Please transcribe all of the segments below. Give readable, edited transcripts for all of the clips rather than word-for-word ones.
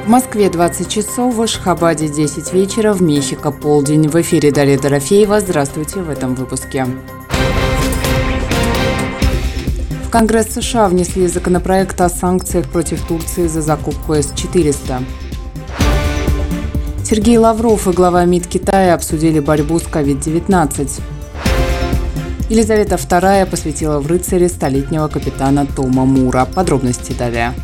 В Москве 20 часов, в Ашхабаде 10 вечера, в Мехико полдень. В эфире Дарья Дорофеева. Здравствуйте в этом выпуске. В Конгресс США внесли законопроект о санкциях против Турции за закупку С-400. Сергей Лавров и глава МИД Китая обсудили борьбу с COVID-19. Елизавета II посвятила в рыцаре столетнего капитана Тома Мура. Подробности далее.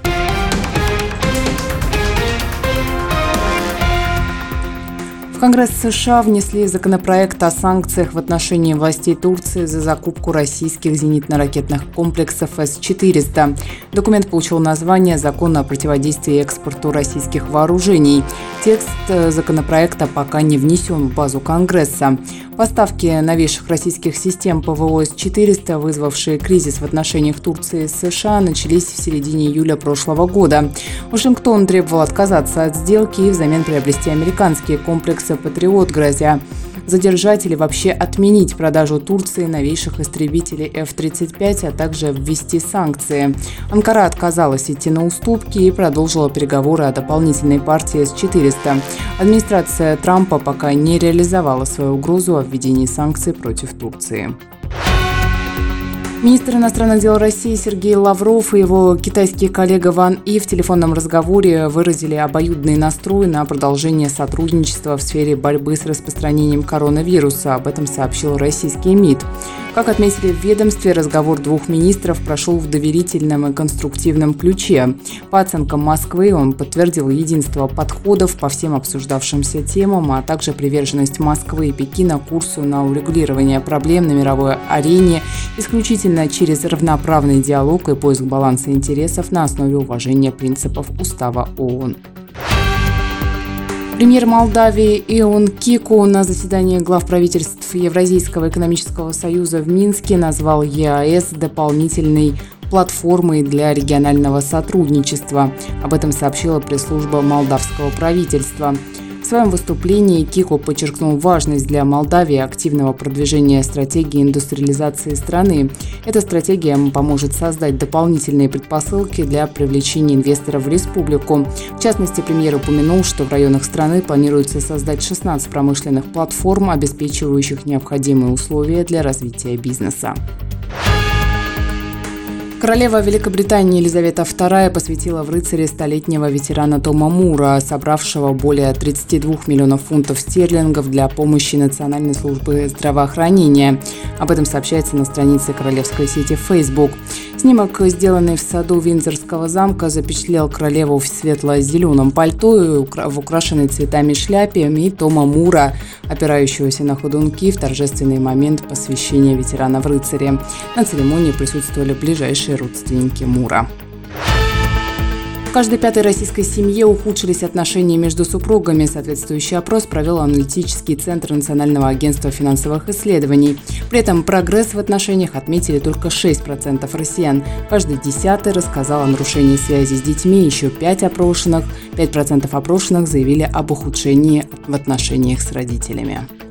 В Конгресс США внесли законопроект о санкциях в отношении властей Турции за закупку российских зенитно-ракетных комплексов С-400. Документ получил название «Закон о противодействии экспорту российских вооружений». Текст законопроекта пока не внесен в базу Конгресса. Поставки новейших российских систем ПВО С-400, вызвавшие кризис в отношениях Турции с США, начались в середине июля прошлого года. Вашингтон требовал отказаться от сделки и взамен приобрести американские комплексы «Патриот», грозя задержать или вообще отменить продажу Турции новейших истребителей F-35, а также ввести санкции. Анкара отказалась идти на уступки и продолжила переговоры о дополнительной партии С-400. Администрация Трампа пока не реализовала свою угрозу о введении санкций против Турции. Министр иностранных дел России Сергей Лавров и его китайский коллега Ван И в телефонном разговоре выразили обоюдный настрой на продолжение сотрудничества в сфере борьбы с распространением коронавируса. Об этом сообщил российский МИД. Как отметили в ведомстве, разговор двух министров прошел в доверительном и конструктивном ключе. По оценкам Москвы, он подтвердил единство подходов по всем обсуждавшимся темам, а также приверженность Москвы и Пекина курсу на урегулирование проблем на мировой арене исключительно через равноправный диалог и поиск баланса интересов на основе уважения принципов Устава ООН. Премьер Молдавии Ион Кику на заседании глав правительств Евразийского экономического союза в Минске назвал ЕАЭС дополнительной платформой для регионального сотрудничества. Об этом сообщила пресс-служба молдавского правительства. В своем выступлении Кику подчеркнул важность для Молдавии активного продвижения стратегии индустриализации страны. Эта стратегия поможет создать дополнительные предпосылки для привлечения инвесторов в республику. В частности, премьер упомянул, что в районах страны планируется создать 16 промышленных платформ, обеспечивающих необходимые условия для развития бизнеса. Королева Великобритании Елизавета II посвятила в рыцаре столетнего ветерана Тома Мура, собравшего более 32 миллионов фунтов стерлингов для помощи Национальной службы здравоохранения. Об этом сообщается на странице королевской сети Facebook. Снимок, сделанный в саду Виндзорского замка, запечатлел королеву в светло-зеленом пальто и в украшенной цветами шляпе и Тома Мура, опирающегося на ходунки в торжественный момент посвящения ветерана в рыцаре. На церемонии присутствовали ближайшие родственники Мура. В каждой пятой российской семье ухудшились отношения между супругами. Соответствующий опрос провел аналитический центр Национального агентства финансовых исследований. При этом прогресс в отношениях отметили только 6% россиян. Каждый 10-й рассказал о нарушении связи с детьми, еще 5% опрошенных заявили об ухудшении в отношениях с родителями.